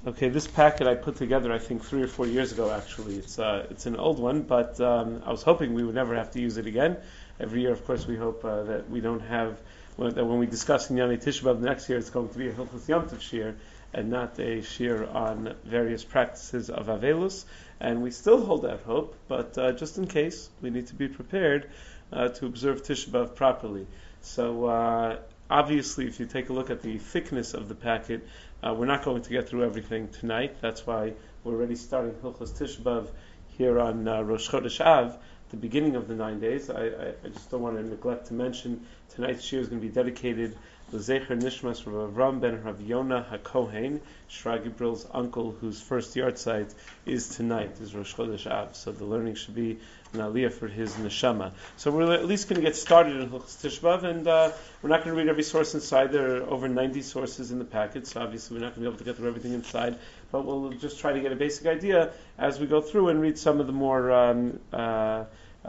Okay, this packet I put together, I think 3 or 4 years ago. Actually, it's an old one, but I was hoping we would never have to use it again. Every year, of course, we hope that we don't have that when we discuss in Yonei Tisha B'Av next year, it's going to be a Hilchos Yom Tov shir and not a shir on various practices of Avelus. And we still hold out hope, but just in case, we need to be prepared to observe Tisha B'Av properly. So obviously, if you take a look at the thickness of the packet, we're not going to get through everything tonight. That's why we're already starting Hilchos Tisha B'Av here on Rosh Chodesh Av, the beginning of the 9 days. I just don't want to neglect to mention tonight's shir is going to be dedicated to Zecher Nishmas Rav Avram ben Rav Yonah HaKohen, Shragi Bril's uncle, whose first yahrzeit is tonight, is Rosh Chodesh Av. So the learning should be an aliyah for his neshama. So we're at least going to get started in Hilchos Tisha B'Av, and we're not going to read every source inside. There are over 90 sources in the packet, so obviously we're not going to be able to get through everything inside, but we'll just try to get a basic idea as we go through and read some of the more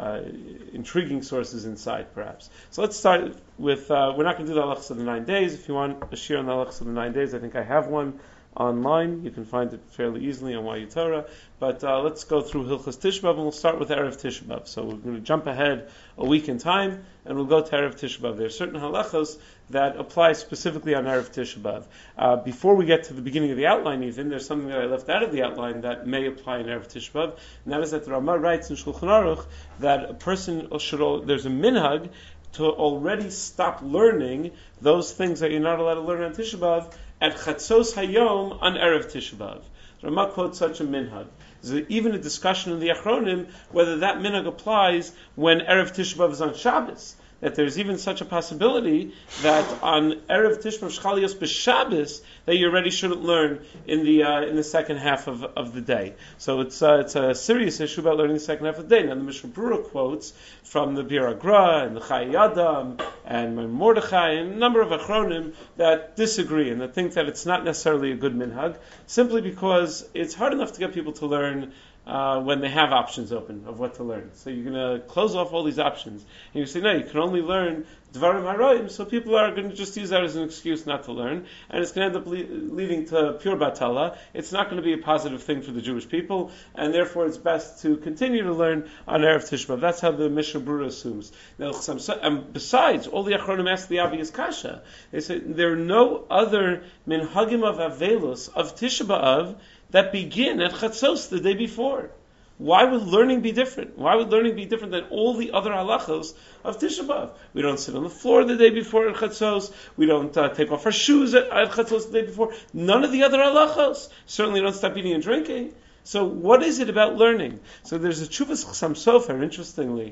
intriguing sources inside, perhaps. So let's start with, we're not going to do the halachas of the 9 days. If you want a shir on the halachas of the 9 days, I think I have one online. You can find it fairly easily on YU Torah. But let's go through Hilchos Tisha B'Av, and we'll start with Erev Tisha B'Av. So we're going to jump ahead a week in time, and we'll go to Erev Tisha B'Av. There are certain halachos that apply specifically on Erev Tisha B'Av. Before we get to the beginning of the outline even, there's something that I left out of the outline that may apply in Erev Tisha B'Av, and that is that the Rama writes in Shulchan Aruch that a person should, there's a minhag to already stop learning those things that you're not allowed to learn on Tisha B'Av at Chatzos Hayom on Erev Tisha B'Av. Rama quotes such a minhag. There's even a discussion in the Achronim whether that minhag applies when Erev Tisha B'Av is on Shabbos. That there's even such a possibility that on Erev Tisha B'Av Shchalios b'Shabbos that you already shouldn't learn in the second half of the day. So it's a serious issue about learning the second half of the day. Now the Mishnah Berurah quotes from the Bir Agra and the Chai Yadam and Mordechai and a number of Achronim that disagree and that think that it's not necessarily a good minhag, simply because it's hard enough to get people to learn when they have options open of what to learn. So you're going to close off all these options. And you say, no, you can only learn Dvarim Haroim, so people are going to just use that as an excuse not to learn, and it's going to end up leading to pure batala. It's not going to be a positive thing for the Jewish people, and therefore it's best to continue to learn on Erev Tisha B'Av. That's how the Mishnah Berurah assumes. Now, and besides, all the Achronim ask the obvious kasha. They say there are no other minhagim of Avelus, of Tisha B'Av, that begin at Chatzos the day before. Why would learning be different? Why would learning be different than all the other halachos of Tisha B'Av? We don't sit on the floor the day before at Chatzos. We don't take off our shoes at Chatzos the day before. None of the other halachos. Certainly don't stop eating and drinking. So what is it about learning? So there's a Chuvas Chassam Sofer, interestingly.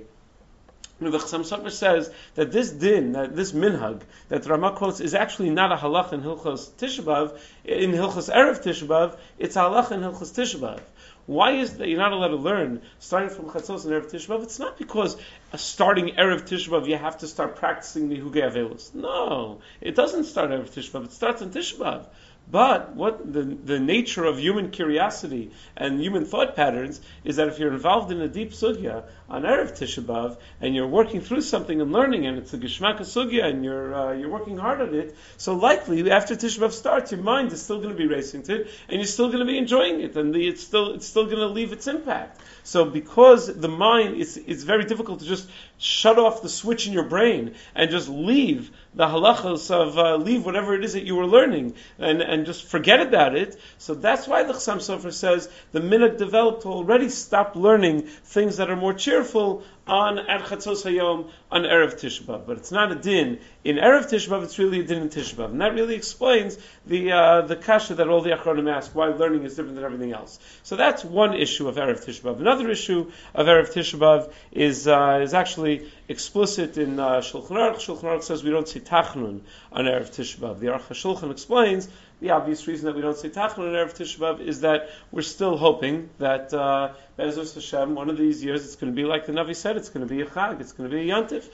The Chassam Sofer says that this din, that this minhag, that the Rama quotes, is actually not a halach in Hilchos Tisha B'Av, in Hilchos Erev Tisha B'Av, it's a halach in Hilchos Tisha B'Av. Why is it that you're not allowed to learn starting from Chatzos and Erev Tisha B'Av? It's not because starting Erev Tisha B'Av you have to start practicing the Hugei Avelus. No, it doesn't start Erev Tisha B'Av, it starts on Tisha B'Av. But what the nature of human curiosity and human thought patterns is that if you're involved in a deep sugya on Erev Tisha B'Av and you're working through something and learning, and it's a geshmaka sugya and you're working hard at it, so likely after Tisha B'Av starts, your mind is still going to be racing to it, and you're still going to be enjoying it, and it's still going to leave its impact. So because the mind, it's very difficult to just shut off the switch in your brain and just leave the halachos of leave whatever it is that you were learning and just forget about it. So that's why the Chassam Sofer says the minhag developed to already stop learning things that are more cheerful on Ad Chatzos Hayom on Erev Tisha B'Av. But it's not a din in Erev Tisha B'Av, it's really a din in Tisha B'Av. And that really explains the kasha that all the Achronim ask, why learning is different than everything else. So that's one issue of Erev Tisha B'Av. Another issue of Erev Tisha B'Av is actually explicit in Shulchan Aruch. Shulchan Aruch says we don't say Tachnun on Erev Tisha B'Av. The Aruch HaShulchan explains the obvious reason that we don't say Tachnun on Erev Tisha B'Av is that we're still hoping that Be'ezus Hashem, one of these years, it's going to be like the Navi said, it's going to be a Chag, it's going to be a Yantif,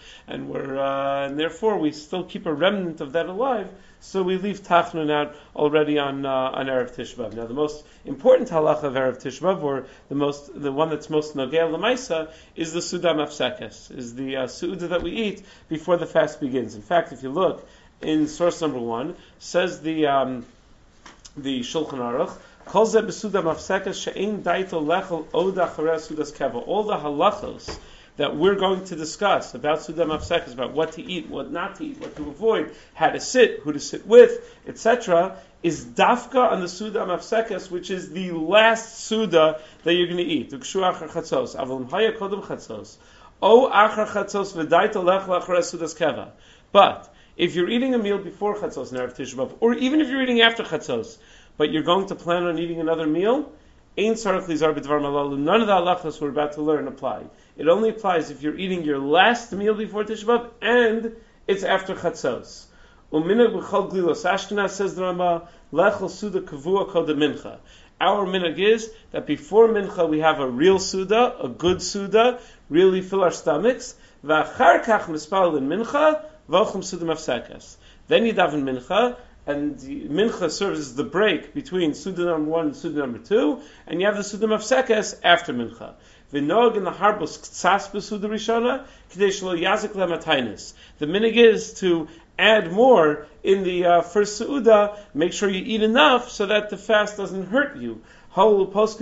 and therefore we still keep a remnant of that alive. So we leave Tachnun out already on Erev Tisha B'Av. Now the most important halacha of Erev Tisha B'Av, or the one that's most nogea l'maisa, is the Suda Mafsekes, is the Suda that we eat before the fast begins. In fact, if you look in source number 1, says the Shulchan Aruch, Kol ze besuda mafsekas she'ein daito lechel oda acharei sudas keva. All the halachos that we're going to discuss about Suda Mafsekes, about what to eat, what not to eat, what to avoid, how to sit, who to sit with, etc., is dafka on the Suda Mafsekes, which is the last Suda that you're going to eat. Ukshu achar chatzos, avalim haya kodem chatzos, o achar chatzos v'daita lechel acharei sudas keva. But if you're eating a meal before chatzos and Erev Tisha B'Av, or even if you're eating after chatzos, but you're going to plan on eating another meal, Ein sarach lizar b'dvar malalu. None of the halachos we're about to learn apply. It only applies if you're eating your last meal before Tisha B'Av and it's after chatzos. Uminag b'chol glilos Ashkenaz, says the Rama, lechel suda kavua kodem mincha. Our minhag is that before mincha we have a real suda, a good suda, really fill our stomachs. V'achar kach mispal in mincha v'ochem suda mafsekas. Then you daven mincha, and the mincha serves as the break between Suda number 1 and Suda number 2, and you have the Suda Mafsekes after mincha. V'nog in the harbos ktsas b'Suda Rishona, k'dei shelo yazik lematainis. The minhag is to add more in the first Suda, make sure you eat enough so that the fast doesn't hurt you. Because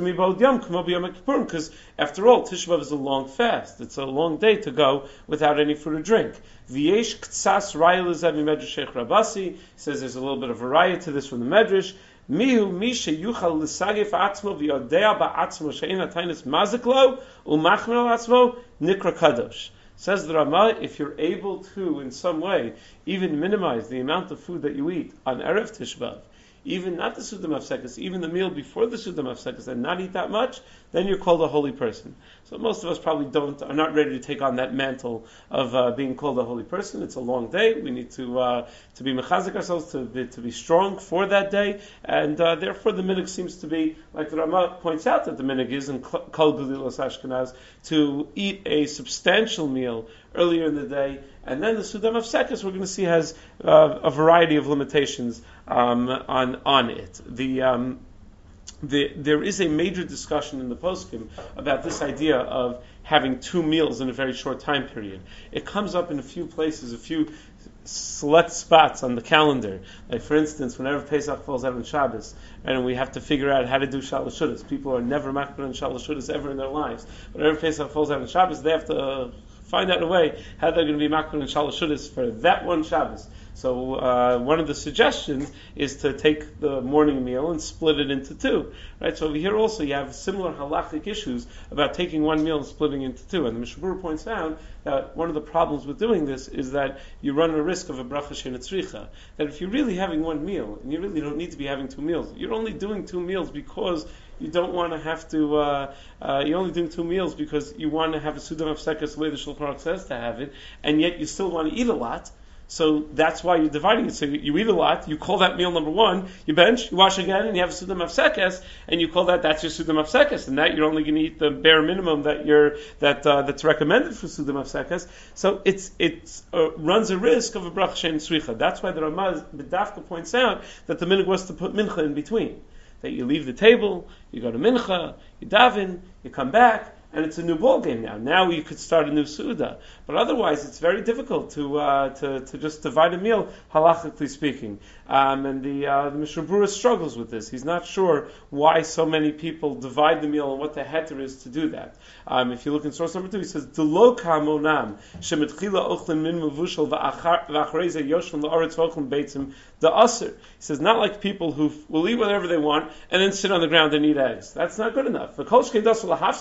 after all, Tisha B'Av is a long fast. It's a long day to go without any food or drink. V'yesh ktsas raya l'zeh mimedrash Sheikh Rabasi, says there's a little bit of a raya to this from the Medrash. Mihu misha yuchal l'sagef atzmo v'yodea ba'atzmo she'en ataynis maziklo u'machmer atzmo nikra kadosh. Says the Rama, if you're able to, in some way, even minimize the amount of food that you eat on Erev Tisha B'Av, even not the Suda Mafsekes, even the meal before the Suda Mafsekes, and not eat that much, then you're called a holy person. So most of us probably are not ready to take on that mantle of being called a holy person. It's a long day. We need to be mechazik ourselves, to be strong for that day, and therefore the minhag seems to be, like the Rama points out, that the minhag is in Kol Gelilos Ashkenaz, to eat a substantial meal earlier in the day, and then the Suda Mafsekes we're going to see has a variety of limitations on it. There is a major discussion in the poskim about this idea of having 2 meals in a very short time period. It comes up in a few places, a few select spots on the calendar. Like for instance, whenever Pesach falls out on Shabbos, and we have to figure out how to do Shalosh Shudas. People are never makbid on Shalosh Shudas ever in their lives. Whenever Pesach falls out on Shabbos, they have to find out a way how they're going to be makbid on Shalosh Shudas for that one Shabbos. So one of the suggestions is to take the morning meal and split it into 2. Right? So over here also you have similar halachic issues about taking one meal and splitting into 2. And the Mishnah Berurah points out that one of the problems with doing this is that you run a risk of a bracha she'eina tzricha. That if you're really having one meal, and you really don't need to be having 2 meals, you're only doing 2 meals because you don't want to have to, you're only doing 2 meals because you want to have a Suda Mafsekes the way the Shulchan Aruch says to have it, and yet you still want to eat a lot. So that's why you're dividing it. So you eat a lot, you call that meal number 1, you bench, you wash again, and you have a Suda Mafsekes, and you call that's your Suda Mafsekes, and that you're only going to eat the bare minimum that's recommended for Suda Mafsekes. So it runs a risk of a bracha she'eina tzricha. That's why the Ramaz B'dafka points out that the minhag was to put mincha in between. That you leave the table, you go to mincha, you daven, you come back, and it's a new ball game now. Now you could start a new Suda. But otherwise, it's very difficult to just divide a meal, halachically speaking. And the Mishnah Berurah struggles with this. He's not sure why so many people divide the meal and what the heter is to do that. If you look in source number 2, he says, "Delo kamonam shemetchila ochlin min mevushal v'acharei ze yoshvim la'aretz v'ochlin beitzim da'aser." He says, not like people who will eat whatever they want and then sit on the ground and eat eggs. That's not good enough. To go and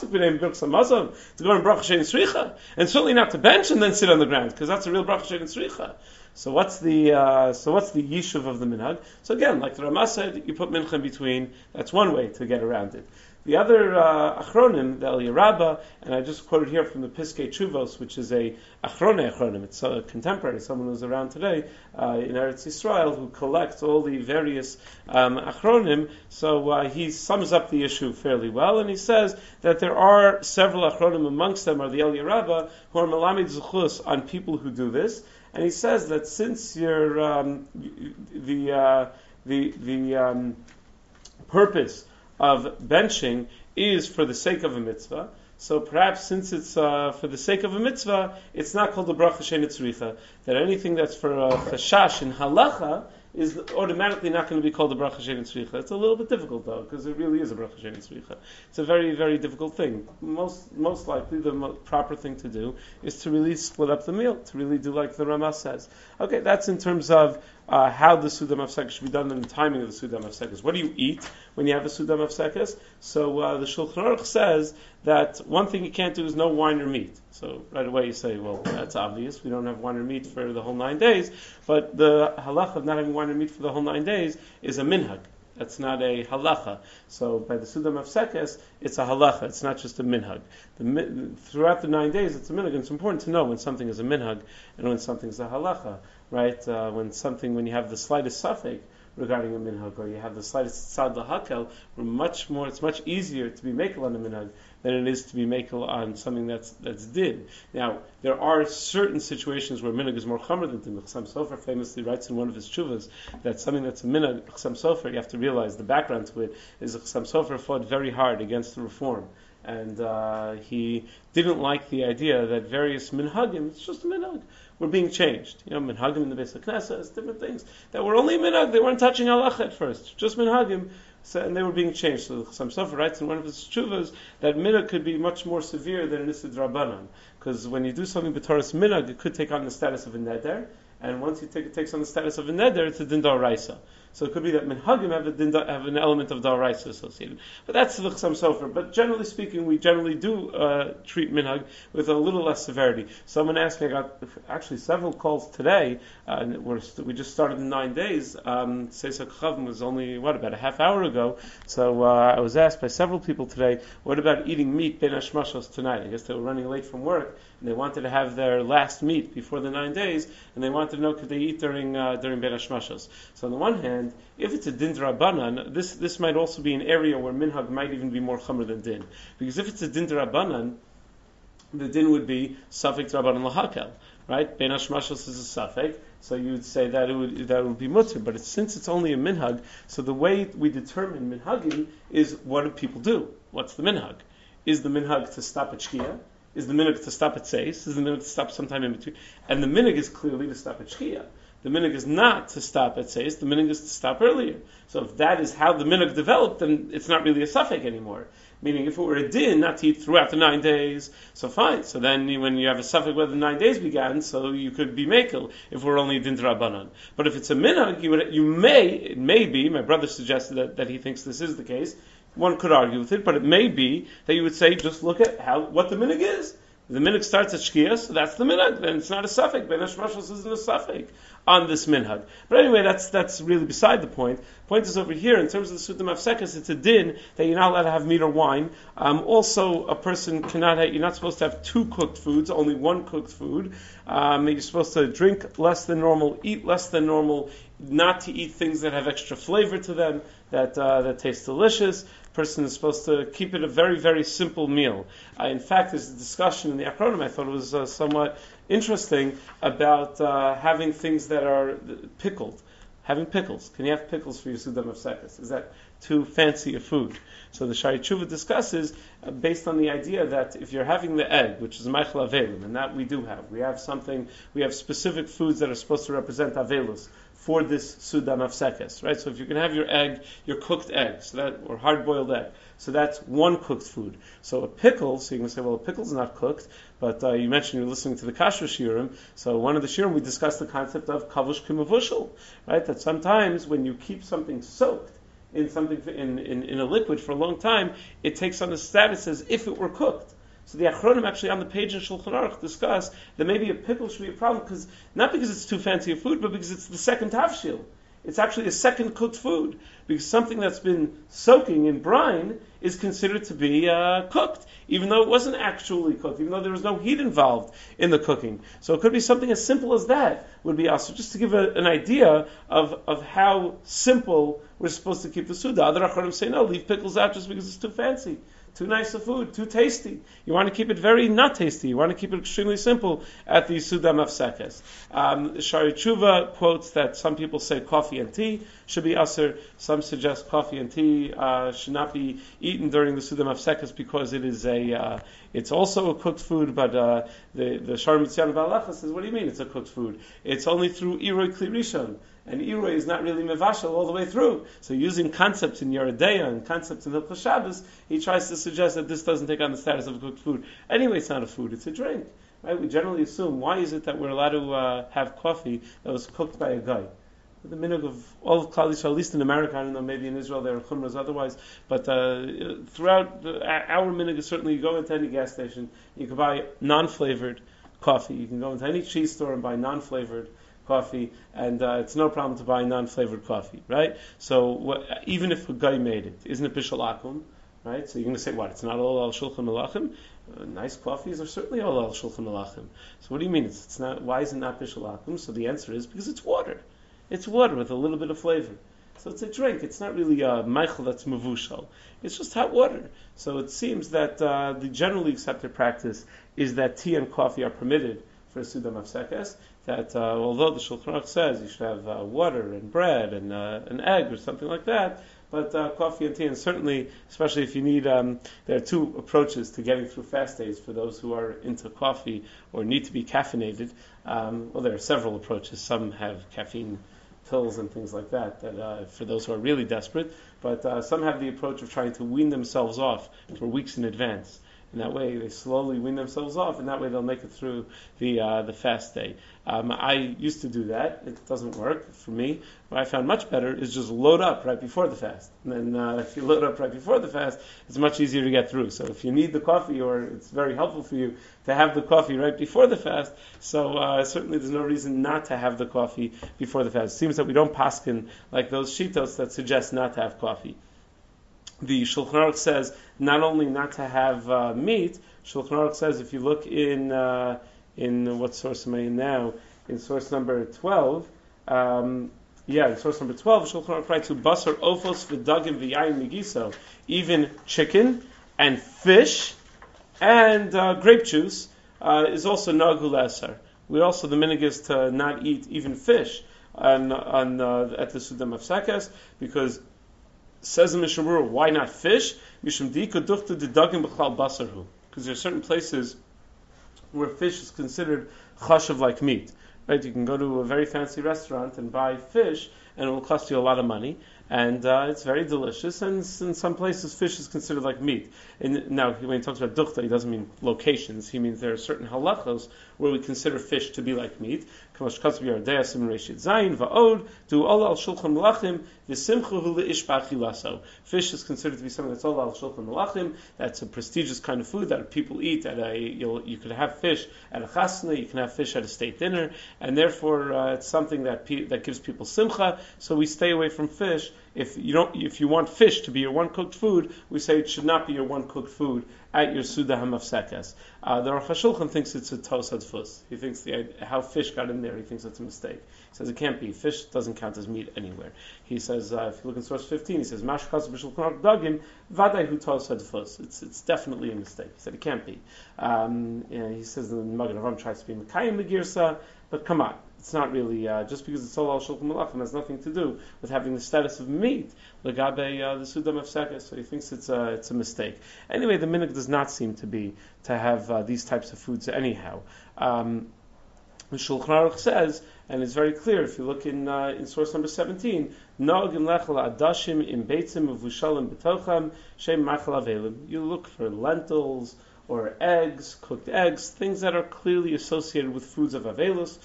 bracha she'eina tzricha, and certainly not to bench and then sit on the ground, because that's a real bracha she'eina tzricha. So what's the yishuv of the minhag? So again, like the Rama said, you put mincha in between. That's one way to get around it. The other achronim, the Eliyah Rabbah, and I just quoted here from the Piskei Tshuvos, which is a achronim. It's a contemporary, someone who's around today in Eretz Yisrael, who collects all the various achronim. So he sums up the issue fairly well, and he says that there are several achronim. Amongst them are the Eliyah Rabbah, who are melamid zuchus on people who do this. And he says that since you're the purpose of benching is for the sake of a mitzvah, so perhaps since it's for the sake of a mitzvah, it's not called a bracha she'eina tzricha. That anything that's for a chashash in halacha is automatically not going to be called a bracha she'ein tzricha. It's a little bit difficult though, because it really is a bracha she'ein tzricha. It's a very, very difficult thing. Most likely, the proper thing to do is to really split up the meal, to really do like the Ramah says. Okay, that's in terms of how the Suda Mafsekes should be done and the timing of the Suda Mafsekes. What do you eat when you have a Suda Mafsekes? So the Shulchan Aruch says that one thing you can't do is no wine or meat. So right away you say, well, that's obvious. We don't have wine or meat for the whole 9 days. But the halacha of not having wine or meat for the whole 9 days is a minhag. That's not a halacha. So by the Suda Mafsekes, it's a halacha. It's not just a minhag. Throughout the 9 days, it's a minhag. And it's important to know when something is a minhag and when something is a halacha. Right? When you have the slightest suffix regarding a minhag, or you have the slightest tzad lahakel, it's much easier to be makel on a minhag than it is to be makel on something that's din. Now, there are certain situations where minhag is more chamer than din. Chassam Sofer famously writes in one of his tshuvas that something that's a minhag, Chassam Sofer, you have to realize the background to it is that Chassam Sofer fought very hard against the reform. And he didn't like the idea that various minhagim, it's just a minhag, were being changed. Minhagim in the Beis HaKnesset, different things that were only minhag. They weren't touching halacha at first, just minhagim, and they were being changed. So Chassam Sofer writes in one of his tshuvas that minhag could be much more severe than an Issa D'Rabbanan, because when you do something b'toras minhag, it could take on the status of a neder, and once it takes on the status of a neder, it's a din d'oraisa. So it could be that minhagim have an element of d'oraisa associated. But that's the Chassam Sofer. But generally speaking, we generally do treat minhag with a little less severity. Someone asked me, I got actually several calls today, we just started in 9 days. Seisa Chavim was only, about a half hour ago. So I was asked by several people today, what about eating meat ben hashmashos tonight? I guess they were running late from work, and they wanted to have their last meat before the 9 days, and they wanted to know could they eat during ben hashmashos. So on the one hand, if it's a din d'Rabbanan, this might also be an area where minhag might even be more chamer than din. Because if it's a din d'Rabbanan, the din would be suffix d'Rabbanan lahakel, right? Ben hashmashos is a suffix, so you would say that it would be mutter. But since it's only a minhag, so the way we determine minhagim is what do people do? What's the minhag? Is the minhag to stop at shkia? Is the minhag to stop at seis? Is the minhag to stop sometime in between? And the minhag is clearly to stop at shkia. The minhag is not to stop at seis, the minhag is to stop earlier. So if that is how the minhag developed, then it's not really a suffix anymore. Meaning if it were a din, not to eat throughout the 9 days, so fine. So then when you have a suffix where the 9 days began, so you could be makel if we're only din d'Rabbanan. But if it's a minhag, it may be, my brother suggested that he thinks this is the case, one could argue with it, but it may be that you would say, just look at what the minhag is. The minhag starts at shkia, so that's the minhag. Then it's not a suffix. Ben hashmashos isn't a suffix on this minhag. But anyway, that's really beside the point. The point is over here, in terms of the Suda Mafsekes, it's a din that you're not allowed to have meat or wine. Also, a person you're not supposed to have 2 cooked foods, only 1 cooked food. You're supposed to drink less than normal, eat less than normal, not to eat things that have extra flavor to them, that taste delicious. Person is supposed to keep it a very, very simple meal. In fact, there's a discussion in the Achronim, I thought it was somewhat interesting, about having things that are pickled. Having pickles. Can you have pickles for your Suda Mafsekes? Is that too fancy a food? So the Shari Tshuva discusses, based on the idea that if you're having the egg, which is Meichel Avelim, and that we do have, we have specific foods that are supposed to represent Avelus for this Suda Mafsekes, right? So if you can have your egg, your cooked egg, or hard-boiled egg, so that's 1 cooked food. So a pickle, so you can say, well, a pickle's not cooked, but you mentioned you're listening to the Kasher Shiurim, so one of the Shiurim we discussed the concept of kavush kimavushal, right? That sometimes when you keep something soaked in something in a liquid for a long time, it takes on the status as if it were cooked. So the Achronim actually on the page in Shulchan Aruch discuss that maybe a pickle should be a problem not because it's too fancy a food, but because it's the second tavshil. It's actually a second cooked food, because something that's been soaking in brine is considered to be cooked, even though it wasn't actually cooked, even though there was no heat involved in the cooking. So it could be something as simple as that would be also, just to give an idea of how simple we're supposed to keep the Suda. Other Achronim say, no, leave pickles out just because it's too fancy. Too nice a food, too tasty. You want to keep it very not tasty. You want to keep it extremely simple at the Suda Mafsekes. Shari Tshuva quotes that some people say coffee and tea should be aser. Some suggest coffee and tea should not be eaten during the Suda Mafsekes because it is it's also a cooked food. But the Shari Mitzian Balacha says, what do you mean it's a cooked food? It's only through Iroi Kli Rishon. and Iroi is not really mevashal all the way through. So using concepts in Yeredeya and concepts in Hilchos Shabbos, he tries to suggest that this doesn't take on the status of a cooked food. Anyway, it's not a food, it's a drink. Right? We generally assume, why is it that we're allowed to have coffee that was cooked by a guy? The minhag of all of Klal Yisrael, at least in America, I don't know, maybe in Israel there are chumras otherwise, but throughout our minhag is certainly, you go into any gas station, you can buy non-flavored coffee. You can go into any cheese store and buy non-flavored coffee, and it's no problem to buy non-flavored coffee, right? So even if a guy made it, isn't it bishul akum? Right? So you're going to say, what? It's not all al shulchan malachim? Nice coffees are certainly all al shulchan malachim. So what do you mean? It's not. Why is it not bishul akum? So the answer is because it's water. It's water with a little bit of flavor. So it's a drink. It's not really a meichel that's mavushal. It's just hot water. So it seems that the generally accepted practice is that tea and coffee are permitted for a Suda Mafsekes. That although the Shulchan Aruch says you should have water and bread and an egg or something like that, but coffee and tea, and certainly, especially if you need, there are two approaches to getting through fast days for those who are into coffee or need to be caffeinated. Well, there are several approaches. Some have caffeine pills and things like that, for those who are really desperate, but some have the approach of trying to wean themselves off for weeks in advance. And that way they slowly wean themselves off, and that way they'll make it through the fast day. I used to do that. It doesn't work for me. What I found much better is just load up right before the fast. And then if you load up right before the fast, it's much easier to get through. So if you need the coffee, or it's very helpful for you to have the coffee right before the fast, so certainly there's no reason not to have the coffee before the fast. It seems that we don't paskin like those shitos that suggest not to have coffee. The Shulchan Aruch says not only not to have meat. Shulchan Aruch says, if you look in what source am I in now? In source number 12. In source number 12, Shulchan Aruch writes, "Basar ofos v'dagim v'yayin migiso." Even chicken and fish and grape juice is also nagul esar. We also, the minhag is to not eat even fish at the Suda Mafsekes, because says in Mishnah Berurah, why not fish? Mishum dika duchta de dagim b'chlal basarhu. Because there are certain places where fish is considered chashav like meat. Right? You can go to a very fancy restaurant and buy fish, and it will cost you a lot of money. And it's very delicious, and in some places fish is considered like meat. And now, when he talks about duchta, he doesn't mean locations. He means there are certain halachos where we consider fish to be like meat. Fish is considered to be something that's all al shulchan malachim. That's a prestigious kind of food that people eat. You could have fish at a chasna, you can have fish at a state dinner, and therefore it's something that gives people simcha. So we stay away from fish. If you want fish to be your one cooked food, we say it should not be your one cooked food at your Suda HaMafsekes. The Aruch HaShulchan thinks it's a tosad fus. He thinks how fish got in there, he thinks it's a mistake. He says it can't be. Fish doesn't count as meat anywhere. He says, if you look in source 15, he says, Mash Chas B'Shulchan Aruch Dagim, Vaday Hu tosad fus. It's definitely a mistake. He said it can't be. He says the Magen Avraham tries to be Mekayim Megirsa, but come on. It's not really, just because it's all al shulchan malachim has nothing to do with having the status of meat, legabe the Suda Mafsekes, so he thinks it's a mistake. Anyway, the minhag does not seem to be to have these types of foods anyhow. The Shulchan Aruch says, and it's very clear, if you look in source number 17, No'agim lechel adashim im beitzim uvushalim b'tocham shem machal avelim. You look for lentils, or eggs, cooked eggs, things that are clearly associated with foods of avelus.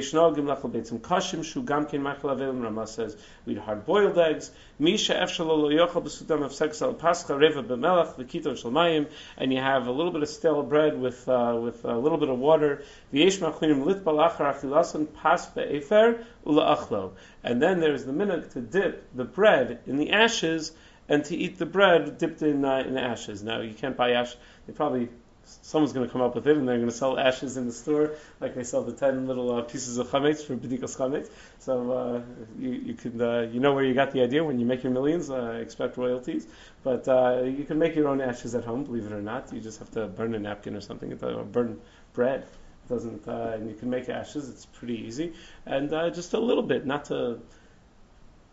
Rama says we eat hard-boiled eggs. And you have a little bit of stale bread with a little bit of water. And then there's the minhag to dip the bread in the ashes and to eat the bread dipped in ashes. Now you can't buy ash. Someone's going to come up with it, and they're going to sell ashes in the store, like they sell the 10 little pieces of chametz for b'dikas chametz. So you could you know where you got the idea. When you make your millions, expect royalties. But you can make your own ashes at home, believe it or not. You just have to burn a napkin or something, or burn bread. It doesn't, and you can make ashes. It's pretty easy, and just a little bit, not to.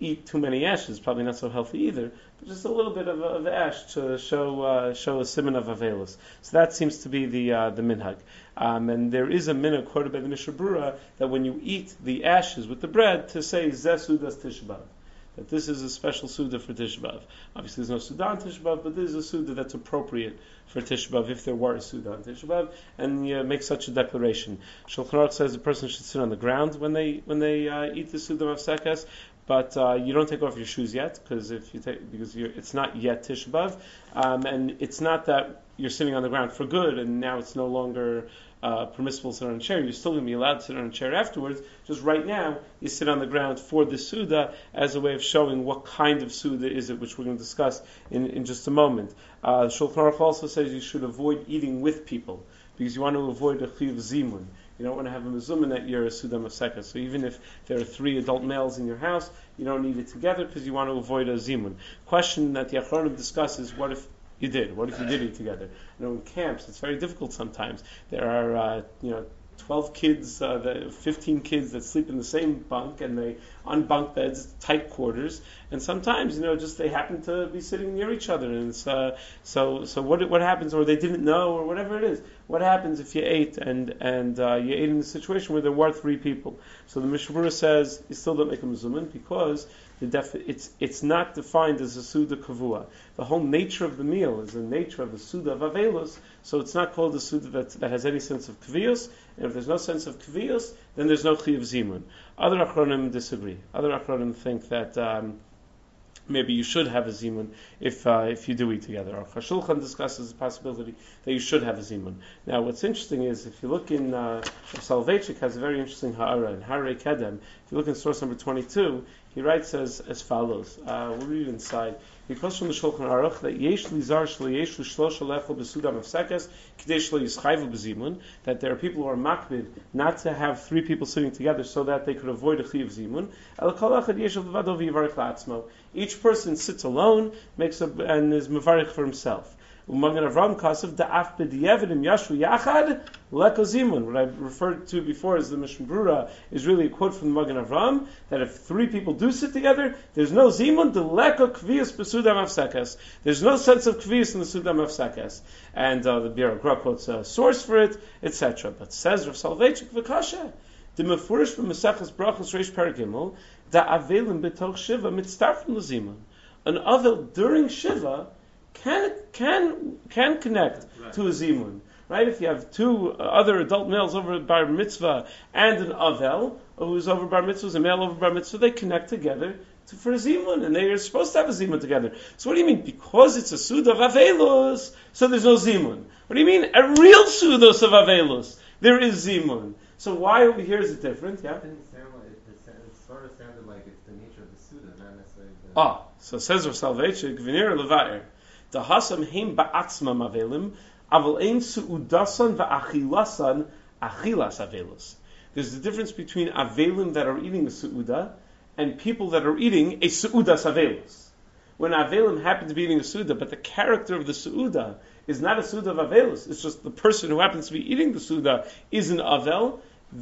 eat too many ashes, probably not so healthy either, but just a little bit of ash to show a simon of Avelis. So that seems to be the minhag. And there is a minhag quoted by the Mishnah Brura that when you eat the ashes with the bread, to say Zeh Sudas Tisha B'Av, that this is a special Suda for Tisha B'Av. Obviously there's no Suda on Tisha B'Av, but this is a Suda that's appropriate for Tisha B'Av if there were a Suda on Tisha B'Av, and you make such a declaration. Shulchan Aruch says the person should sit on the ground when they eat the Suda of Sekes, but you don't take off your shoes yet, because it's not yet Tisha B'Av, and it's not that you're sitting on the ground for good and now it's no longer permissible to sit on a chair. You're still going to be allowed to sit on a chair afterwards. Just right now, you sit on the ground for the Suda as a way of showing what kind of Suda is it, which we're going to discuss in just a moment. Shulchan Aruch also says you should avoid eating with people, because you want to avoid a chiyuv zimun. You don't want to have a mezuman that you're a Suda Maseka. So even if there are 3 adult males in your house, you don't eat it together because you want to avoid a zimun. Question that the Achronim discusses: what if you did? What if you did eat together? In camps, it's very difficult sometimes. There are 12 kids, 15 kids that sleep in the same bunk, and they on bunk beds, tight quarters, and sometimes just they happen to be sitting near each other, and it's, so what happens, or they didn't know, or whatever it is. What happens if you ate and you ate in a situation where there were 3 people? So the Mishnah Berurah says you still don't make a mezuman because it's not defined as a Suda Kavua. The whole nature of the meal is the nature of the Suda of Avelos, so it's not called a Suda that has any sense of Kvios, and if there's no sense of Kvios, then there's no Chiyuv Zimun. Other Achronim disagree. Other Achronim think that maybe you should have a zimun if you do eat together. Our Shulchan discusses the possibility that you should have a zimun. Now, what's interesting is if you look in Soloveitchik has a very interesting ha'ara in Harei Kedem. If you look in source number 22, he writes as follows. We'll read it inside. He quotes from the Shulchan Aruch that yesh lizar shlo yesh shlosha lechol besudam of sekes kidei shlo yischayvu bezimun, that there are people who are makbid not to have 3 people sitting together so that they could avoid a chiyuv zimun. El kol echad yesh levado v'yivarech la'atzmo. Each person sits alone, and is mevarich for himself. U'magen Avram kasav da'af b'diyevedim yashu yachad leko zimun. What I referred to before as the Mishnah Brura is really a quote from the Magen Avram that if 3 people do sit together, there's no zimun de leko kvius besudam afsekes. There's no sense of kvius in the sudam afsekes. And the Bir Gra quotes a source for it, etc. But says Rav Soloveitchik v'kasha the mefurish b'Maseches Brachos Reish Perek Gimel da avelim b'toch Shiva mitztarfim l'zimun. An avel during Shiva can connect to a zimun, right? If you have 2 other adult males over bar mitzvah and an avel who's over bar mitzvah, a male over bar mitzvah, they connect together for a zimun, and they are supposed to have a zimun together. So what do you mean? Because it's a suda of avelos, so there's no zimun. What do you mean? A real sudos of avelos, there is zimun. So why over here is it different? Yeah. It sort of sounded like it's the nature of the suda, not necessarily. So says Rav Soloveitchik, v'nir levayer. The hasam heim ba'atzmam avelim, aval ein su'udasan va'achilasan achilas avelos. There's the difference between avelim that are eating a su'uda and people that are eating a su'udas avelos. When avelim happen to be eating a su'uda, but the character of the su'uda is not a su'uda of avelos, it's just the person who happens to be eating the su'uda is an avel,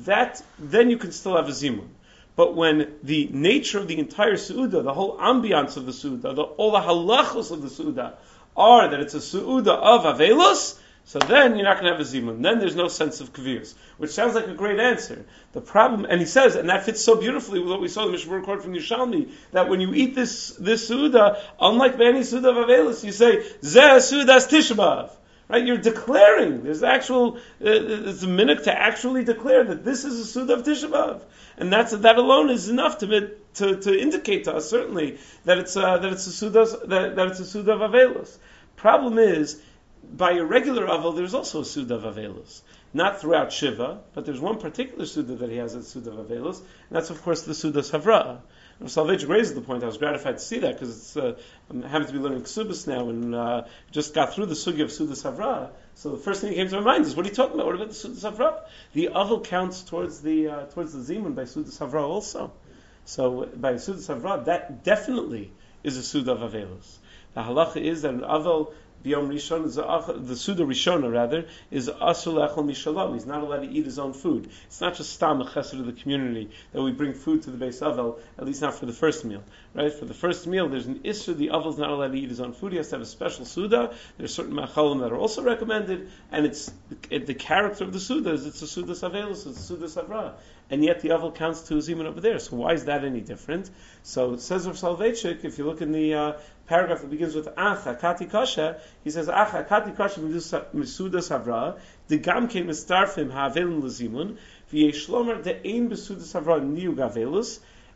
then you can still have a zimun. But when the nature of the entire su'uda, the whole ambiance of the su'uda, all the halachos of the su'uda are that it's a su'uda of avelos, so then you're not going to have a zimun. Then there's no sense of kavir, which sounds like a great answer. The problem, and he says, and that fits so beautifully with what we saw in the Mishnah Berurah from Yerushalmi, that when you eat this su'uda, unlike any su'uda of avelos, you say, Zeh su'udas Tisha B'Av. Right, you're declaring. There's it's a minute to actually declare that this is a Suda of Tisha B'Av, and that alone is enough to indicate to us certainly that it's a Suda of Avelos. Problem is, by a regular Avel, there's also a Suda of Avelos. Not throughout Shiva, but there's one particular Suda that he has at Suda of Avelos, and that's of course the Suda Havra. Soloveitchik raises the point. I was gratified to see that because I happen to be learning Ksubas now and just got through the sugi of Sudas Havra. So the first thing that came to my mind is, what are you talking about? What about the Sudas Havra? The Avel counts towards the Zimun by Sudas Havra also. So by Sudas Havra, that definitely is a Suda of Avelos. The halacha is that an Avel Biyom Rishon is the Suda Rishona rather is Asur Lechol Mishalom. He's not allowed to eat his own food. It's not just Stam a Chesed of the community that we bring food to the Beis Avel, at least not for the first meal. Right? For the first meal, there's an Isra. The Avel's not allowed to eat his own food. He has to have a special Suda. There's certain Machalim that are also recommended, and it's the character of the Suda is it's a Suda Savelus, it's a Suda Savra. And yet the Avel counts to his even over there. So why is that any different? So it says of Soloveitchik, if you look in the paragraph that begins with Acha Kati Kasha, he says Acha Kati Kasha Misuda Savra, the Gamke Mistarfim Havelin Lazimun, V'yeshlomer de Ein Besuda Savra Niu Gavelus,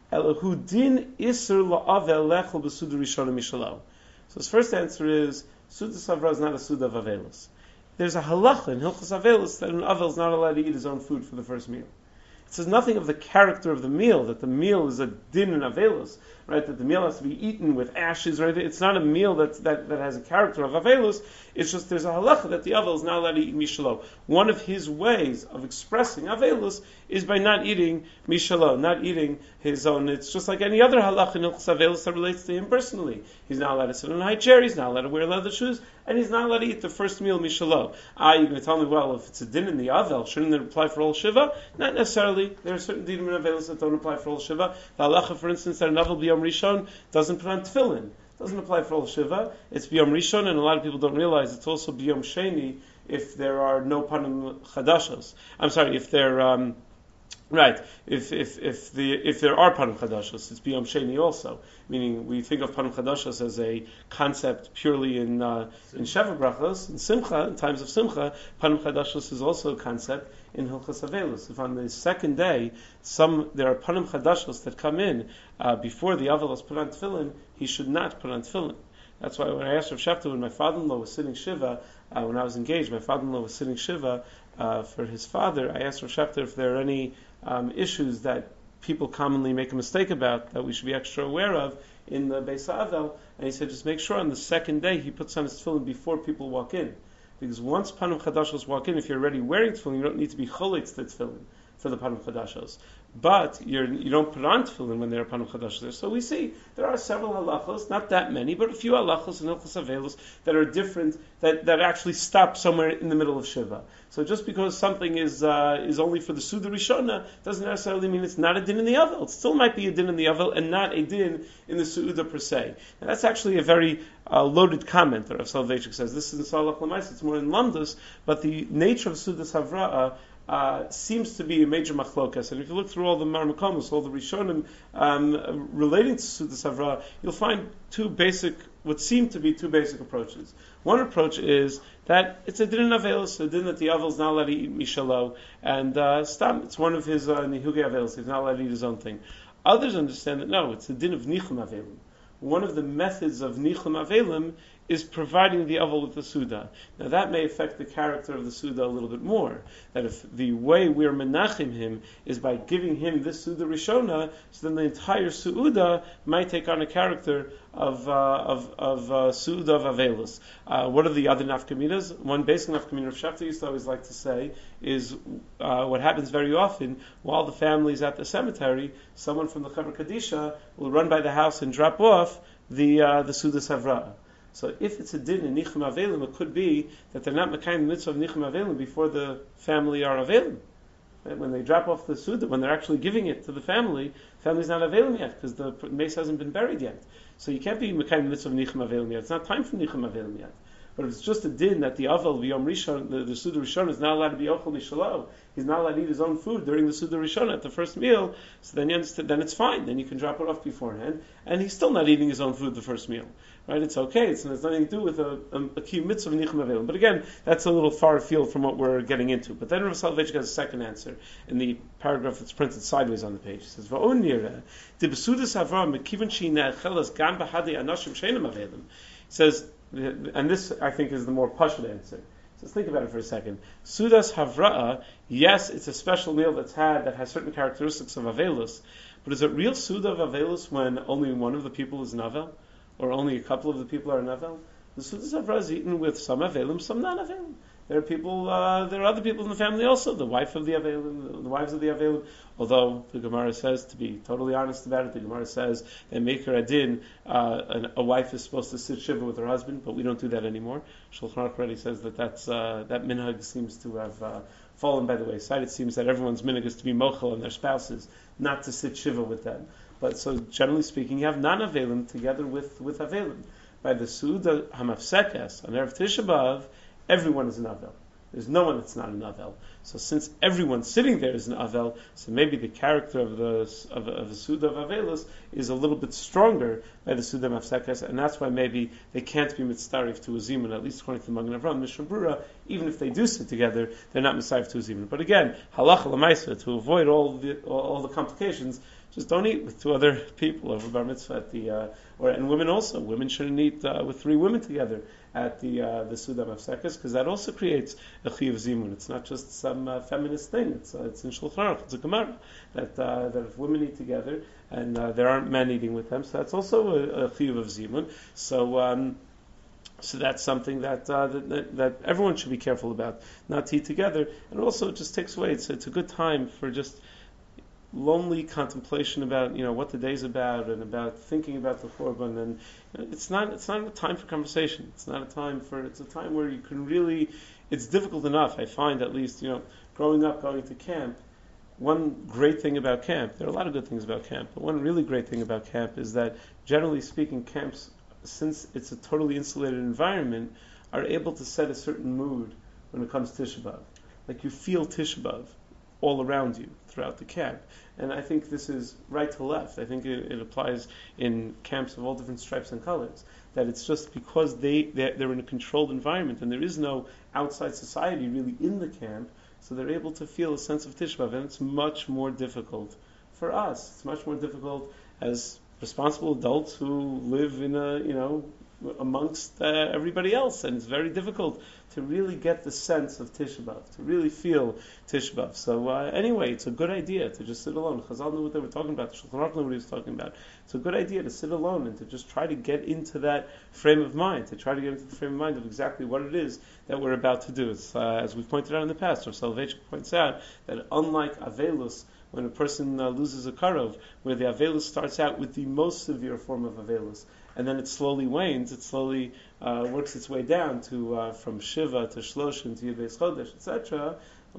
Elahudin Isser La'avel Lechel Besuda Rishona Mishalo. So his first answer is Suda Savra is not a Suda of Avelus. There's a halacha in Hilchos Avelus that an Avel is not allowed to eat his own food for the first meal. It says nothing of the character of the meal, that the meal is a din in Avelus, right? That the meal has to be eaten with ashes, right? It's not a meal that has a character of Avelus. It's just there's a halacha that the Avel is not allowed to eat Mishalo. One of his ways of expressing Avelus is by not eating Mishalo, not eating his own. It's just like any other halacha in Hilchos Avelus that relates to him personally. He's not allowed to sit on a high chair, he's not allowed to wear leather shoes, and he's not allowed to eat the first meal Mishalo. You're going to tell me, well, if it's a din in the Avel, shouldn't it apply for all Shiva? Not necessarily. There are certain dinim in Avelus that don't apply for all Shiva. The halacha, for instance, that an Avel B'Yom Rishon doesn't put on tefillin. Doesn't apply for all Shiva. It's B'Yom Rishon, and a lot of people don't realize it's also B'Yom Sheni if there are no Panim Chadashos. I'm sorry, if there right, if there are Panim Chadashos, it's B'Yom Sheni also. Meaning, we think of Panim Chadashos as a concept purely in Sheva Brachos, in Simcha, in times of Simcha. Panim Chadashos is also a concept in Hilchos Avelus. If on the second day, there are Panim Chadashos that come in before the Avel has put on tefillin, he should not put on tefillin. That's why when I asked Rav Shafta, when my father-in-law was sitting Shiva, when I was engaged, my father-in-law was sitting Shiva for his father, I asked Rav Shafta if there are any issues that people commonly make a mistake about that we should be extra aware of in the Beis Avel, and he said just make sure on the second day he puts on his tefillin before people walk in. Because once Panim Chadashos walk in, if you're already wearing tefillin, you don't need to be choletz the tefillin for the Panim Chadashos. But you don't put on tefillin when there are Panim Chadashos there. So we see there are several halachos, not that many, but a few halachos in Hilchos Avelus that are different, that actually stop somewhere in the middle of Shiva. So just because something is only for the Suda Rishona doesn't necessarily mean it's not a din in the Avel. It still might be a din in the Avel and not a din in the Suda per se. And that's actually a very loaded comment that Rav Soloveitchik says. This is in Salach Lamais, it's more in Lamdus, but the nature of Suda Savra'a seems to be a major machlokas, and if you look through all the Marmakomos, all the Rishonim relating to Suda Savra, you'll find what seem to be two basic approaches. One approach is that it's a din Avelus, a din that the Avel is not allowed to eat Mishalo, and it's one of his Nihuge Avelus, he's not allowed to eat his own thing. Others understand that no, it's a din of Nichum Avelim. One of the methods of Nichum Avelim is providing the Avel with the Suda. Now that may affect the character of the Suda a little bit more. That if the way we're menachim him is by giving him this Suda Rishona, so then the entire Suda might take on a character of Suda of Avelus. What are the other nafkaminas? One basic nafkamina of Shafta used to always like to say is what happens very often while the family is at the cemetery, someone from the Chaver Kadisha will run by the house and drop off the Suda Savra. So if it's a din in Nichum Avelim, it could be that they're not Mekayim the mitzvah of Nichum Avelim before the family are Avelim. Right? When they drop off the Suda, when they're actually giving it to the family's not Avelim yet, because the mace hasn't been buried yet. So you can't be Mekayim the mitzvah of Nichum Avelim yet. It's not time for Nichum Avelim yet. But if it's just a din that the Avel, B'Yom Rishon, the Suda Rishon is not allowed to be Ochel Mishalo, he's not allowed to eat his own food during the Suda Rishon at the first meal, so then you understand, then it's fine, then you can drop it off beforehand, and he's still not eating his own food the first meal. Right? It's okay, it's nothing to do with a key mitzvah of Nichum Avelim. But again, that's a little far afield from what we're getting into. But then Rav Soloveitchik has a second answer in the paragraph that's printed sideways on the page. He says, Va'onira, de besudas Avram, mekivan she'ina echelas gam b'hadei anoshim she'enim Avelim. He says, and this I think is the more pashut answer. So let's think about it for a second. Sudas Havra'a, yes, it's a special meal that's had that has certain characteristics of Avelus, but is it real Suda of Avelus when only one of the people is Navel? Or only a couple of the people are Navel? The Sudas Havra'a is eaten with some Avelim, some non-Avelim. There are other people in the family also. The wife of the Avelim, the wives of the Avelim. Although the Gemara says, to be totally honest about it, the Gemara says that Maker Adin, a wife is supposed to sit shiva with her husband, but we don't do that anymore. Shulchan Aruch already says that that minhag seems to have fallen by the wayside. It seems that everyone's minhag is to be mochel on their spouses, not to sit shiva with them. But so generally speaking, you have non-Avelim together with Avelim. By the Suda Hamafsekes on Erev Tisha B'Av, everyone is an Avel. There's no one that's not an Avel. So since everyone sitting there is an Avel, so maybe the character of the Suda of Avelis is a little bit stronger by the Suda Mafsekes, and that's why maybe they can't be mitzarif to a Zimun, at least according to the Magen Avraham, Mishnah Brura, even if they do sit together, they're not mitzarif to a Zimun. But again, halacha l'maisa, to avoid all the complications, just don't eat with two other people over bar mitzvah at and women also. Women shouldn't eat with three women together at the Suda Mafsekes, because that also creates a chiyuv zimun. It's not just some feminist thing. It's in Shulchan Aruch. It's a Gemara that if women eat together and there aren't men eating with them, so that's also a chiyuv of zimun. So that's something that everyone should be careful about, not to eat together. And also it just takes away. It's a good time for just lonely contemplation about what the day's about and about thinking about the Korban, and it's not a time for conversation. It's a time where you can really. It's difficult enough, I find, at least growing up going to camp. One great thing about camp, there are a lot of good things about camp, but one really great thing about camp is that generally speaking, camps, since it's a totally insulated environment, are able to set a certain mood when it comes to Tisha B'Av. Like you feel Tisha B'Av all around you throughout the camp. And I think this is right to left. I think it applies in camps of all different stripes and colors. That it's just because they're in a controlled environment and there is no outside society really in the camp, so they're able to feel a sense of Tisha B'Av. And it's much more difficult for us. It's much more difficult as responsible adults who live in amongst everybody else, and it's very difficult to really get the sense of Tisha B'Av, to really feel Tisha B'Av. So anyway, it's a good idea to just sit alone. Chazal knew what they were talking about. Shulchan Aruch knew what he was talking about. It's a good idea to sit alone and to just try to get into that frame of mind, to try to get into the frame of mind of exactly what it is that we're about to do. It's, as we've pointed out in the past, or Soloveitchik points out, that unlike Avelus, when a person loses a karov, where the Avelus starts out with the most severe form of Avelus, and then it slowly wanes, it slowly works its way down to from Shiva to Shloshim to Yudbeis Chodesh, etc.,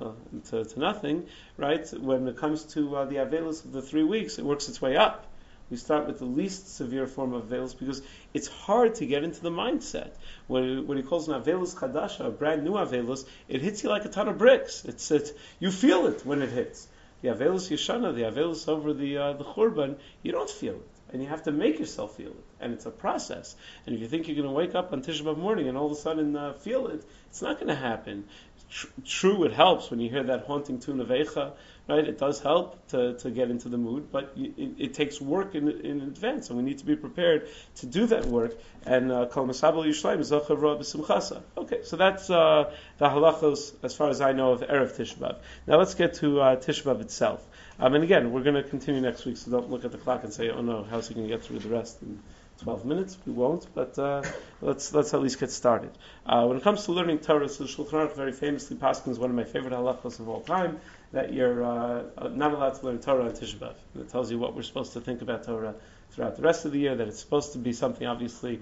to nothing, right? When it comes to the Avelus of the 3 weeks, it works its way up. We start with the least severe form of Avelus because it's hard to get into the mindset. What he calls an Avelus Chadasha, a brand new Avelus, it hits you like a ton of bricks. You feel it when it hits. The Avelus Yeshana, the Avelus over the Churban, you don't feel it. And you have to make yourself feel it. And it's a process. And if you think you're going to wake up on Tisha B'Av morning and all of a sudden feel it, it's not going to happen. True, it helps when you hear that haunting tune of Eicha, right? It does help to get into the mood, but it takes work in advance, and we need to be prepared to do that work. And Kol Masabel Yishleim Zochav Roa B'Simchasa. Okay, so that's the halachos as far as I know of Erev Tisha B'Av. Now let's get to Tisha B'Av itself. And again, we're going to continue next week, so don't look at the clock and say, oh no, how's he going to get through the rest in 12 minutes? We won't, but let's at least get started. When it comes to learning Torah, so Shulchan Aruch very famously paskins one of my favorite halachos of all time, that you're not allowed to learn Torah on Tisha B'Av. And it tells you what we're supposed to think about Torah throughout the rest of the year, that it's supposed to be something, obviously,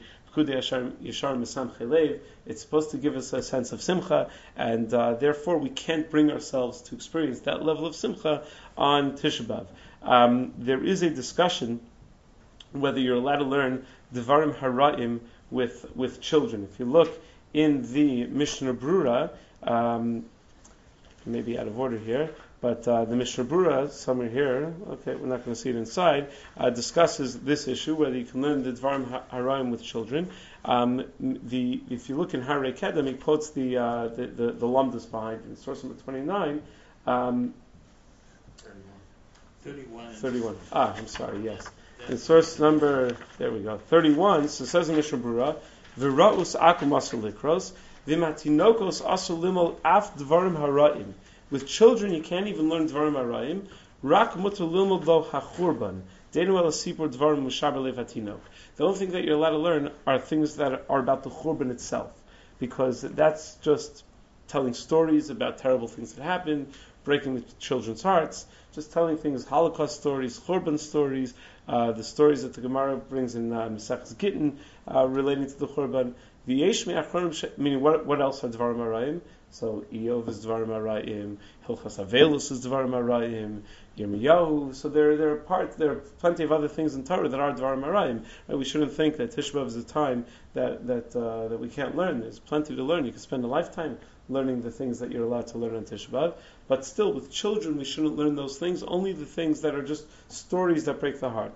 it's supposed to give us a sense of simcha, and therefore we can't bring ourselves to experience that level of simcha on Tisha B'Av. There is a discussion whether you're allowed to learn Devarim Hara'im with children. If you look in the Mishnah Brura, maybe out of order here, but the Mishnah Brura, somewhere here, okay, we're not going to see it inside, discusses this issue, whether you can learn the Dvarim Hara'im with children. If you look in Harei Kedem, he quotes the Lamdas behind it. In source number 29, 31. I'm sorry, yes. In source number, there we go, 31, so it says in Mishnah Brura, V'ra'us akum asur likros, v'matinokos asur limol af Dvarim Hara'im. With children, you can't even learn Dvarim Hara'im. Rak mutar lilmod lo hachurban. Deinu el sipur Dvarim mushaber lev hatinok. The only thing that you're allowed to learn are things that are about the churban itself, because that's just telling stories about terrible things that happened, breaking the children's hearts, just telling things, Holocaust stories, Churban stories, the stories that the Gemara brings in Mesechus Gittin relating to the Churban. Meaning, what else are Dvarim Arayim? So Eov is Dvarim Arayim, Hilchas Avelus is Dvarim Arayim, Yirmiyahu. So there are plenty of other things in Torah that are Dvarim Arayim. Right? We shouldn't think that Tisha B'av is a time that we can't learn. There's plenty to learn. You can spend a lifetime learning the things that you're allowed to learn on Tisha B'av. But still, with children, we shouldn't learn those things. Only the things that are just stories that break the heart.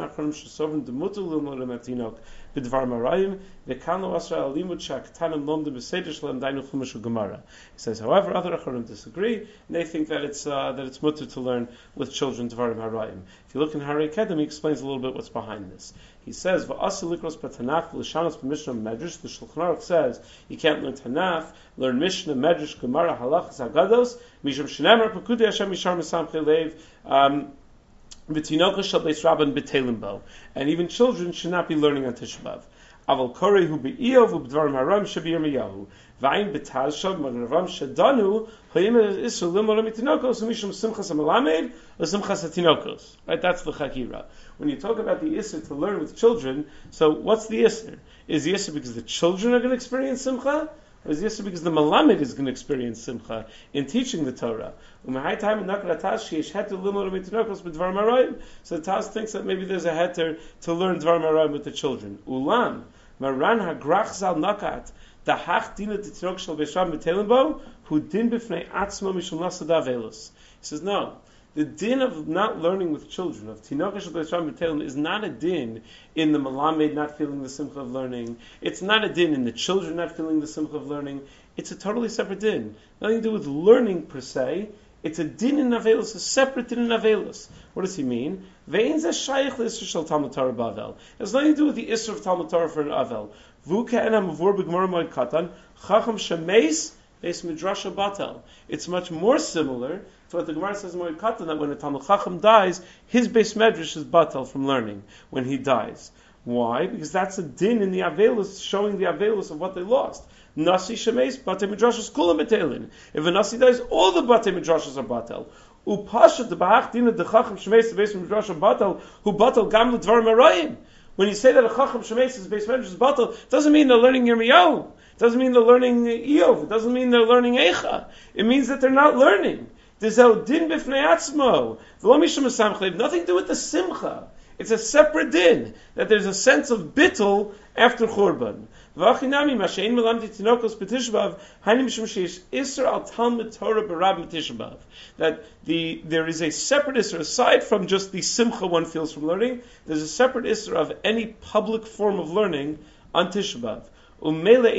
He says, however, other Acharim disagree, and they think that it's mutter to learn with children Dvarim Harayim. If you look in Harei Kedem, he explains a little bit what's behind this. He says, "Va'asel likros b'Tanakh l'shanos b'Mishnah Medrash." The Shulchan Aruch says you can't learn Tanakh, learn Mishnah, Medrash, Gemara, Halachas, Haggados, mishum shenemar pekudei Hashem mishar mesamchei leiv. V'tinoka shel beis rabban b'telim bo, and even children should not be learning on Tisha B'av. Aval korei hu be'iyov u'b'dvarim haram shabir miyahu. V'ayin b'taz shav magravam shadanu hayim isur limorim mitinokos u'mishum simchas hamalamed u'simchas hatinokos. Right, that's the chakira. When you talk about the isur to learn with children, so what's the isur? Is the isur because the children are going to experience simcha? Or is the isur because the malamed is going to experience simcha in teaching the Torah? So the Taz thinks that maybe there's a heter to learn Dvar Marayim with the children. Ulam, Maran hagrach zal nakat, the hach dina titrok shel b'sham b'telimbo, hu din b'fnei atzmo mishum nasada velus. He says, no. The din of not learning with children, of Tinoch Shel B'Yisrael B'Telim, is not a din in the Malamed not feeling the simcha of learning. It's not a din in the children not feeling the simcha of learning. It's a totally separate din. Nothing to do with learning per se. It's a din in Avelus, a separate din in Avelus. What does he mean? Ve'in zeh shayich l'Isur shel Talmud Torah b'Avel. It has nothing to do with the Isur of Talmud Torah for an Avel. V'hu ke'en ha'mavur b'Gemara Moed Katan, chacham shemeis beis midrasha batel. It's much more similar to what the Gemara says in Moed Katan, that when a Talmud Chacham dies, his beis medrash is batel from learning when he dies. Why? Because that's a din in the Avelus, showing the Avelus of what they lost. Nasi shemeis batei midrashas kulam betelin. If a nasi dies, all the batei midrashas are batel. Upashat the bahach dina the Chacham shemeis beis midrash batel hu batel gam l'dvar marayim. When you say that a Chacham shemeis is beis medrash is batel, it doesn't mean they're learning Yirmiyahu. It doesn't mean they're learning Eov. It doesn't mean they're learning Eicha. It means that they're not learning. There's a din b'fnei atzmo. V'lo mishum mesamchei. Nothing to do with the simcha. It's a separate din. That there's a sense of bittul after churban. V'achinami mashein melamdi tinokos b'Tisha B'av hainu mishum sheish isur al Talmud Torah b'Rab b'Tisha B'av. That there is a separate isur aside from just the simcha one feels from learning. There's a separate isur of any public form of learning on Tisha B'av. So then it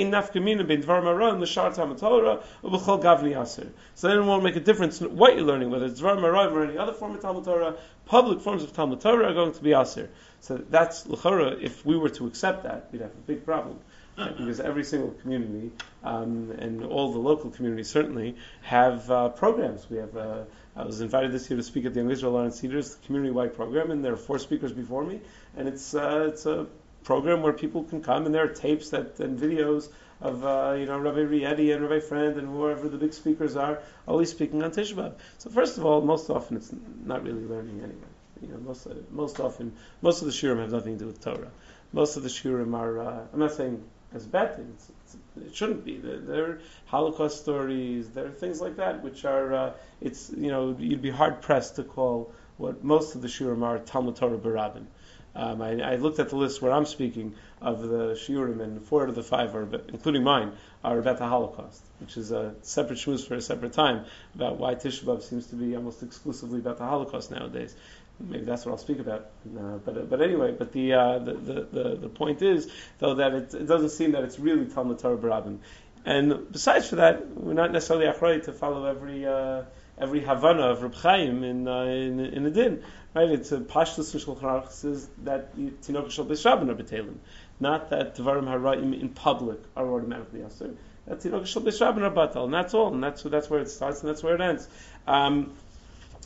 won't make a difference in what you're learning, whether it's Dvar Marayim or any other form of Talmud Torah. Public forms of Talmud Torah are going to be aser. So that's l'chora. If we were to accept that, we'd have a big problem, right? Because every single community and all the local communities certainly have programs. We have. I was invited this year to speak at the Young Israel Alliance Cedars, the community-wide program, and there are 4 speakers before me, and it's a program where people can come, and there are tapes and videos of Rabbi Riedi and Rabbi Friend and whoever the big speakers are, always speaking on Tisha B'av. So first of all, most often it's not really learning anyway. Most often, most of the shiurim have nothing to do with Torah. Most of the shiurim are. I'm not saying it's a bad thing. It shouldn't be. They're Holocaust stories. There are things like that which are. You'd be hard pressed to call what most of the shiurim are Talmud Torah b'Rabban. I looked at the list where I'm speaking of the shiurim, and 4 out of the 5 including mine, are about the Holocaust, which is a separate shmuz for a separate time about why Tisha B'av seems to be almost exclusively about the Holocaust nowadays. Maybe that's what I'll speak about. But anyway, the point is though that it doesn't seem that it's really Talmud Torah b'Rabban. And besides for that, we're not necessarily achrayed to follow every Havana of Reb Chaim in the din. Right? It's a Pashtus Shulchan Aruch says that Tinoch Shel Beis Rabban are B'Telim. Not that Dvarim Harayim in public are automatically Asur. That Tinoch Shel Beis Rabban are Batal. And that's all. And that's where it starts and that's where it ends.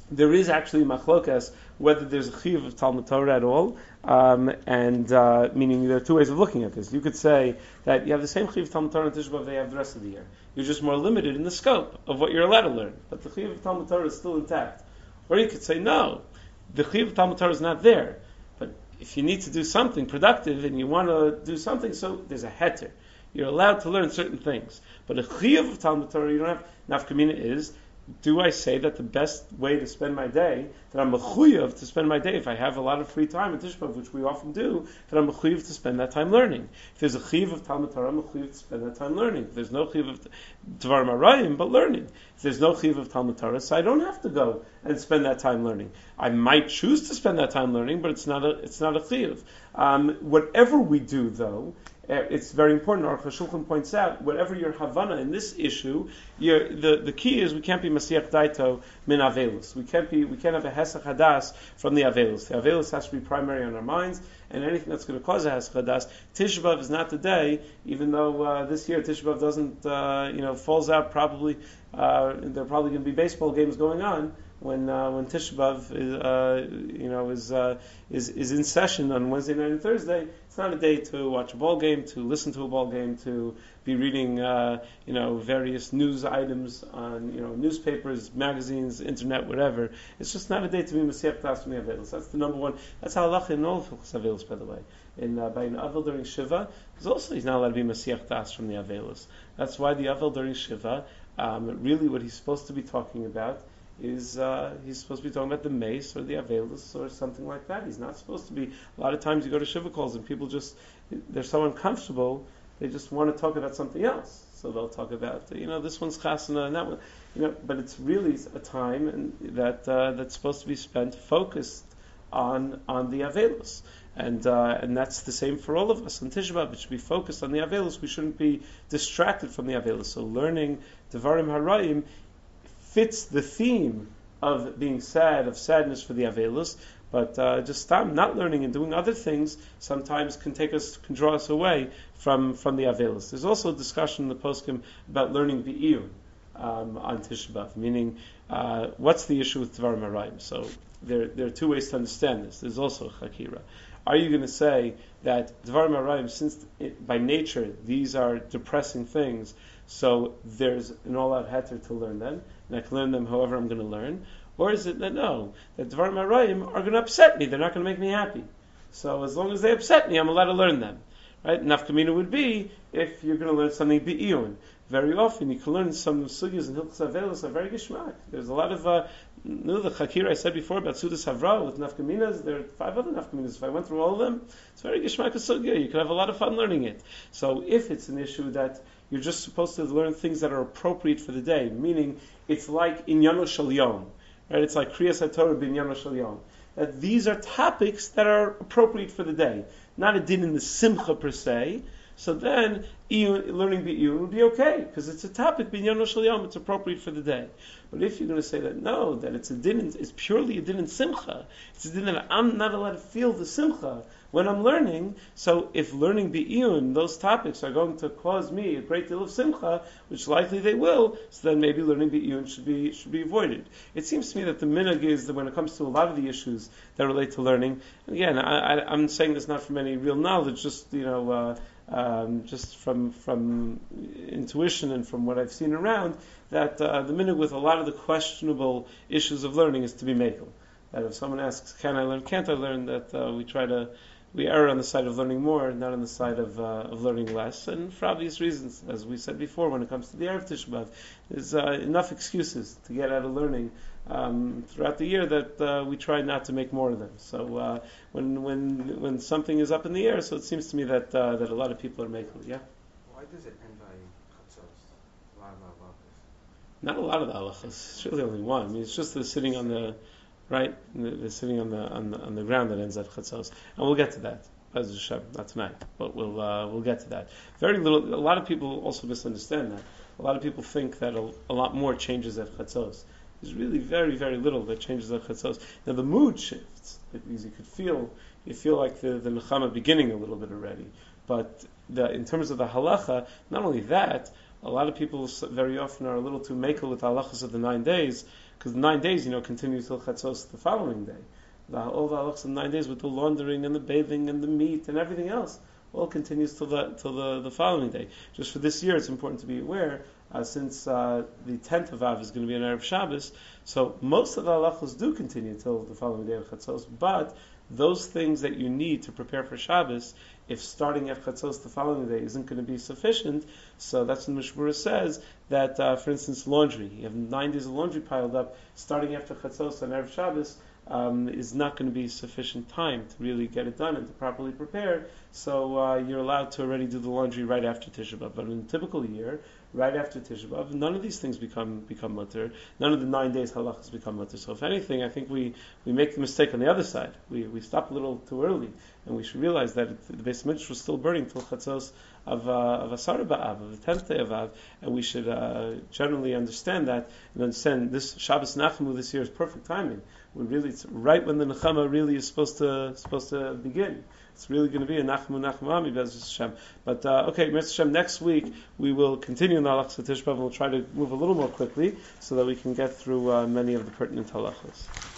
there is actually machlokas whether there's a chiyuv of Talmud Torah at all, and meaning there are two ways of looking at this. You could say that you have the same chiyuv of Talmud Torah and Tisha B'av they have the rest of the year. You're just more limited in the scope of what you're allowed to learn, but the chiyuv of Talmud Torah is still intact. Or you could say no, the chiyuv of Talmud Torah is not there, but if you need to do something productive and you want to do something, so there's a heter. You're allowed to learn certain things, but a chiyuv of Talmud Torah you don't have. Nafkamina is, do I say that the best way to spend my day, that I'm mechuyev to spend my day, if I have a lot of free time at Tisha B'av, which we often do, that I'm mechuyev to spend that time learning? If there's a chiyuv of Talmud Torah, I'm mechuyev to spend that time learning. If there's no chiyuv of Dvarim Harayim, but learning. If there's no chiyuv of Talmud Torah, so I don't have to go and spend that time learning. I might choose to spend that time learning, but it's not a chiyuv. Whatever we do, though, it's very important. Aruch HaShulchan points out, whatever your havana in this issue, the key is we can't be Masiach Daito min Avelus. We can't have a Hesach Hadas from the Avelus. The Avelus has to be primary on our minds, and anything that's going to cause a Hesach Hadas. Tisha B'av is not the day, even though this year Tisha B'av doesn't, falls out probably. There are probably going to be baseball games going on when Tisha B'av is in session on Wednesday night and Thursday. It's not a day to watch a ball game, to listen to a ball game, to be reading various news items on newspapers, magazines, internet, whatever. It's just not a day to be Masiach Das Avelus. That's the number one. That's halacha in all of Avelus, by the way. By an Avel during Shiva, he's not allowed to be Masiach Das from the Avelus. That's why the Avel during Shiva, really what he's supposed to be talking about is he's supposed to be talking about the mace or the Avelus or something like that. He's not supposed to be. A lot of times you go to Shiva calls and people they're so uncomfortable, they just want to talk about something else. So they'll talk about this one's chasana and that one, but it's really a time that's supposed to be spent focused on the Avelus. And that's the same for all of us. On Tisha B'av, it should be focused on the Avelus. We shouldn't be distracted from the Avelus. So learning Devarim Harayim fits the theme of being sad, of sadness for the Avelus, but just stop not learning and doing other things sometimes can draw us away from the Avelus. There's also a discussion in the poskim about learning Be'iyun on Tisha B'av, meaning what's the issue with Devarim Harayim? So there are two ways to understand this. There's also a Chakira. Are you going to say that Devarim Harayim, since by nature these are depressing things, so there's an all-out heter to learn them, and I can learn them however I'm going to learn? Or is it that no, that Devarim Harayim are going to upset me, they're not going to make me happy. So as long as they upset me, I'm allowed to learn them. Right? Nafkamina would be if you're going to learn something Be'iyun. Very often you can learn some sugyas and hilchos avelus are very gishmak. There's a lot of the chakira I said before about sudas havra with nafkaminas. There are 5 other nafkaminas. If I went through all of them, it's very gishmak sugya. You can have a lot of fun learning it. So if it's an issue that you're just supposed to learn things that are appropriate for the day, meaning it's like inyano shel yom, right? It's like kriyas haTorah b'inyano shel yom. That these are topics that are appropriate for the day, not a din in the simcha per se. So then, learning Be'iyun would be okay, because it's a topic, B'inyan Shel Yom, it's appropriate for the day. But if you're going to say that, no, that it's purely a din in Simcha, it's a din that I'm not allowed to feel the Simcha when I'm learning, so if learning Be'iyun, those topics are going to cause me a great deal of Simcha, which likely they will, so then maybe learning Be'iyun should be avoided. It seems to me that the minhag is that when it comes to a lot of the issues that relate to learning, again, I'm saying this not from any real knowledge, just, just from intuition and from what I've seen around, that the minhag with a lot of the questionable issues of learning is to be makel. That if someone asks, can I learn, can't I learn, that we err on the side of learning more, not on the side of learning less. And for obvious reasons, as we said before, when it comes to the Erev Tisha B'av, there's enough excuses to get out of learning throughout the year that we try not to make more of them. So when something is up in the air, so it seems to me that a lot of people are making it. Yeah. Why does it end by chatzos? A lot of halachas. Not a lot of the halachas. It's really only one. I mean, it's just the sitting on the right. They're sitting on the ground that ends at chatzos, and we'll get to that. Not tonight, but we'll get to that. Very little. A lot of people also misunderstand that. A lot of people think that a lot more changes at chatzos. There's really very, very little that changes at chatzos. Now the mood shifts, because you feel like the nechama beginning a little bit already. But in terms of the halacha, not only that, a lot of people very often are a little too makel with halachas of the 9 days, because the 9 days, continue till chatzos the following day. All the halachas of the 9 days with the laundering and the bathing and the meat and everything else all continues till the following day. Just for this year, it's important to be aware, since the 10th of Av is going to be an Erev Shabbos, so most of the halachos do continue till the following day of chatzos, but those things that you need to prepare for Shabbos, if starting at Chatzos the following day isn't going to be sufficient, so that's when Mishmura says that, for instance, laundry. You have 9 days of laundry piled up, starting after Chatzos on Erev Shabbos is not going to be sufficient time to really get it done and to properly prepare, so you're allowed to already do the laundry right after Tisha B'Av. But in a typical year, right after Tisha B'Av, none of these things become mutter. None of the 9 days halachas become mutter. So if anything, I think we make the mistake on the other side. We stop a little too early, and we should realize that the Beis Midrash was still burning till Chatzos of Asar B'Av, of the 10th day of Av, and we should generally understand that and understand this Shabbos Nachamu this year is perfect timing. It's right when the Nechama really is supposed to begin. It's really going to be a Nachmu Be'ez Hashem. But okay, Be'ez Hashem, next week we will continue in the halachas of Tisha B'Av, and we'll try to move a little more quickly so that we can get through many of the pertinent halachas.